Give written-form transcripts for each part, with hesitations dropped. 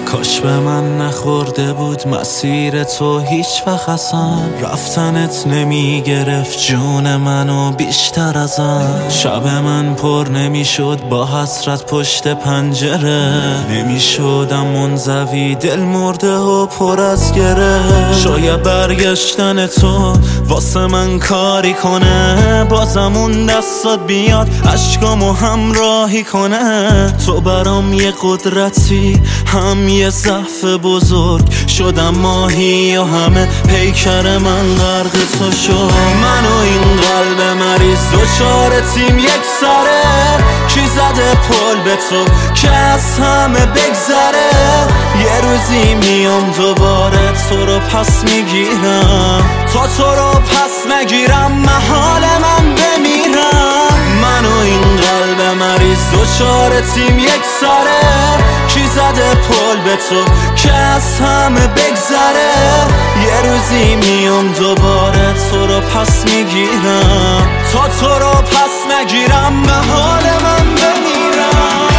کاش به من نخورده بود مسیر تو هیچ وقت اصلا رفتنت نمی گرفت جون منو بیشتر ازم. شب من پر نمی شد با حسرت پشت پنجره، نمی شدم منزوی دل مرده و پر از گره. شاید برگشتن تو واسه من کاری کنه، بازم اون دستات بیاد عشقامو همراهی کنه. تو برام یه قدرتی هم یه ضعف بزرگ، شدم ماهی و همه پیکر من غرق تو شد. من و این قلب مریض دوچار تیم یک سره، کی زده پل به تو که از همه بگذره. یه روزی میام دوباره تو رو پس میگیرم، تا تو رو پس نگیرم محال من بمیرم. من و این قلب مریض دوچار تیم یک سره، کی زده پل به تو که از همه بگذره. یه روزی میام دوباره تو رو پس میگیرم، تا تو رو پس نگیرم محال من بمیرم.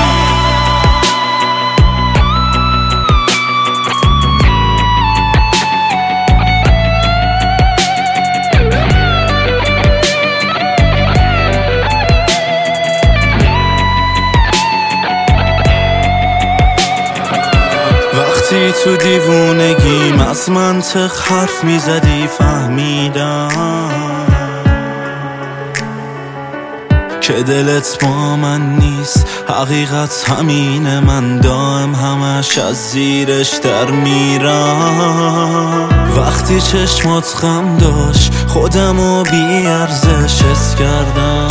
وقتی تو دیوونگیم از منطق حرف میزدی فهمیدم که دلت با من نیست، حقیقت همینه. من دائم همش از زیرش در میرم. وقتی چشمات غم داشت خودمو بی ارزش حس کردم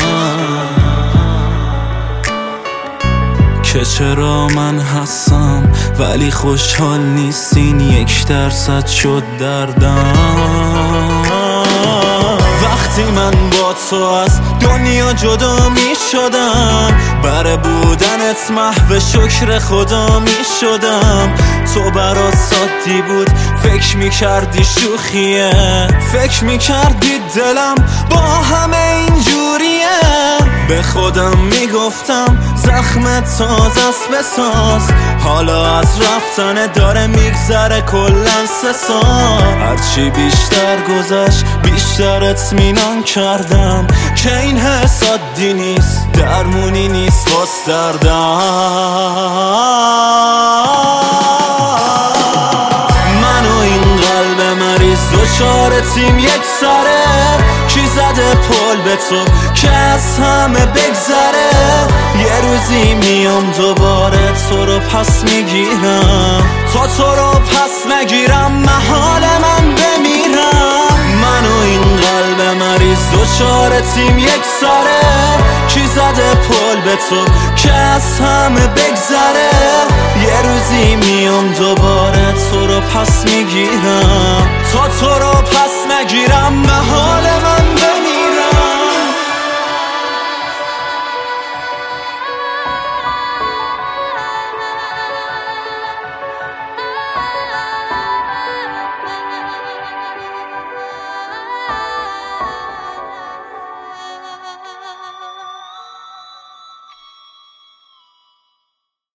که چرا من هستم ولی خوشحال نیستین، 1% شد دردم. وقتی من با تو از دنیا جدا می شدم، بر بودنت محو شکر خدا می شدم. تو برات سادی بود فکر می کردی شوخیه، فکر می کردی دلم با همه اینجوریه. به خودم می گفتم زخمت تازه است بساز، حالا از رفتن داره میگذره کلن 3 سال. هرچی بیشتر گذشت بیشتر اطمینان کردم که این حس عادی نیست، درمونی نیست واس دردم. من و این قلب مریض دوچار تیم یک سره، کی زده پل به تو که از همه بگذره. یه روزی میام دوباره تو رو پس میگیرم، تا تو رو پس نگیرم محال من بمیرم. من و این قلب مریض دوچار تیم یک سره، کی زده پل به تو که از همه بگذره. یه روزی میام دوباره تو رو پس میگیرم، تا تو رو پس نگیرم محال من